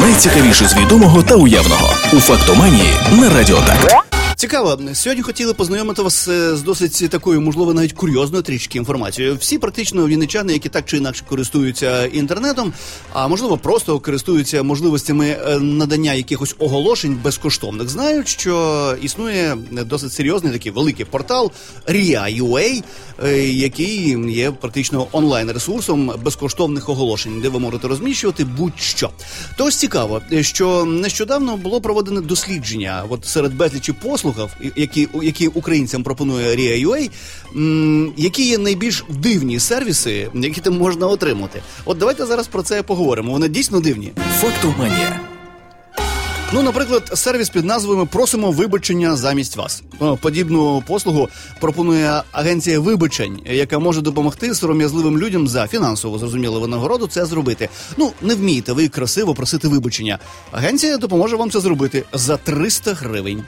Найцікавіше з відомого та уявного у «Фактоманії» на Радіо Так. Цікаво, сьогодні хотіли познайомити вас з досить такою, можливо, навіть курйозною трішки інформацією. Всі практично вінничани, які так чи інакше користуються інтернетом, а можливо просто користуються можливостями надання якихось оголошень безкоштовних, знають, що існує досить серйозний такий великий портал RIA.ua, який є практично онлайн-ресурсом безкоштовних оголошень, де ви можете розміщувати будь-що. То ось цікаво, що нещодавно було проведено дослідження серед безлічі послуг, які українцям пропонує RIA.ua, які є найбільш дивні сервіси, які там можна отримати. От давайте зараз про це поговоримо. Вони дійсно дивні. «Фактоманія». Наприклад, сервіс під назвою «Просимо вибачення замість вас». Подібну послугу пропонує агенція вибачень, яка може допомогти сором'язливим людям за фінансово зрозумілу винагороду це зробити. Не вмієте ви красиво просити вибачення. Агенція допоможе вам це зробити за 300 гривень.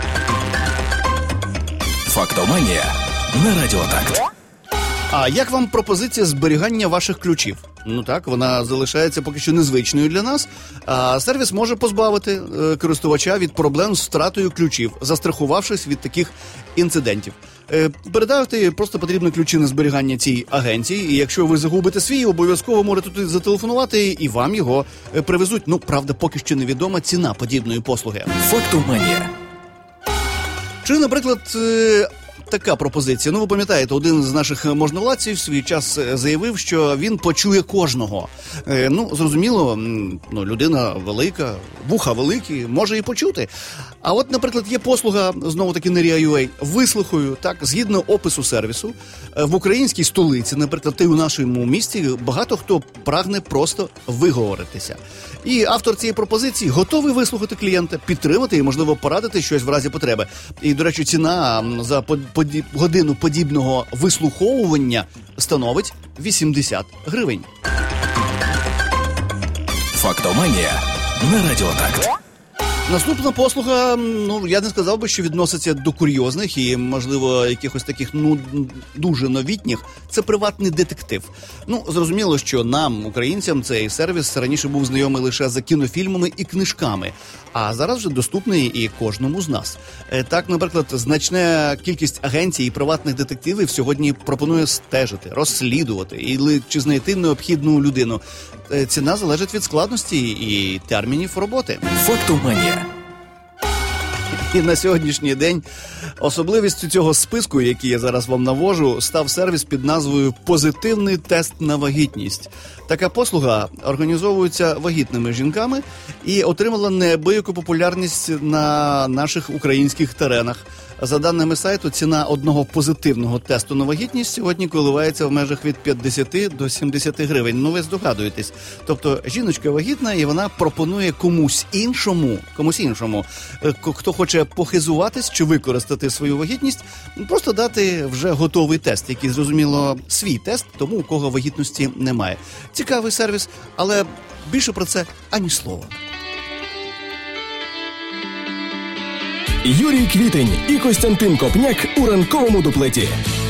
«Фактоманія» на Радіо Так. А як вам пропозиція зберігання ваших ключів? Так, вона залишається поки що незвичною для нас, а сервіс може позбавити користувача від проблем з втратою ключів, застрахувавшись від таких інцидентів. Передати просто потрібно ключі на зберігання цій агенції, і якщо ви загубите свій, обов'язково можете туди зателефонувати, і вам його привезуть. Правда, поки що невідома ціна подібної послуги. «Фактоманія». Чи, наприклад, така пропозиція. Ви пам'ятаєте, один з наших можновладців в свій час заявив, що він почує кожного. Зрозуміло, людина велика, вуха великі, може і почути. А от, наприклад, є послуга, знову-таки на RIA.ua, вислухаю, так, згідно опису сервісу, в українській столиці, наприклад, і у нашому місті, багато хто прагне просто виговоритися. І автор цієї пропозиції готовий вислухати клієнта, підтримати і, можливо, порадити щось в разі потреби. І, до речі, ціна за годину подібного вислуховування становить 80 гривень. «Фактоманія» на Радіо Так. Наступна послуга, я не сказав би, що відноситься до курйозних і, можливо, якихось таких, дуже новітніх. Це приватний детектив. Зрозуміло, що нам, українцям, цей сервіс раніше був знайомий лише за кінофільмами і книжками, а зараз вже доступний і кожному з нас. Так, наприклад, значна кількість агенцій і приватних детективів сьогодні пропонує стежити, розслідувати чи знайти необхідну людину. Ціна залежить від складності і термінів роботи. «Фактоманія». І на сьогоднішній день особливістю цього списку, який я зараз вам навожу, став сервіс під назвою «Позитивний тест на вагітність». Така послуга організовується вагітними жінками і отримала неабияку популярність на наших українських теренах. За даними сайту, ціна одного позитивного тесту на вагітність сьогодні коливається в межах від 50 до 70 гривень. Ви здогадуєтесь. Тобто жіночка вагітна, і вона пропонує комусь іншому, хто хоче похизуватись чи використати свою вагітність, просто дати вже готовий тест, який, зрозуміло, свій тест, тому у кого вагітності немає. Цікавий сервіс, але більше про це ані слова. Юрій Квітень і Костянтин Копняк у ранковому дуплеті.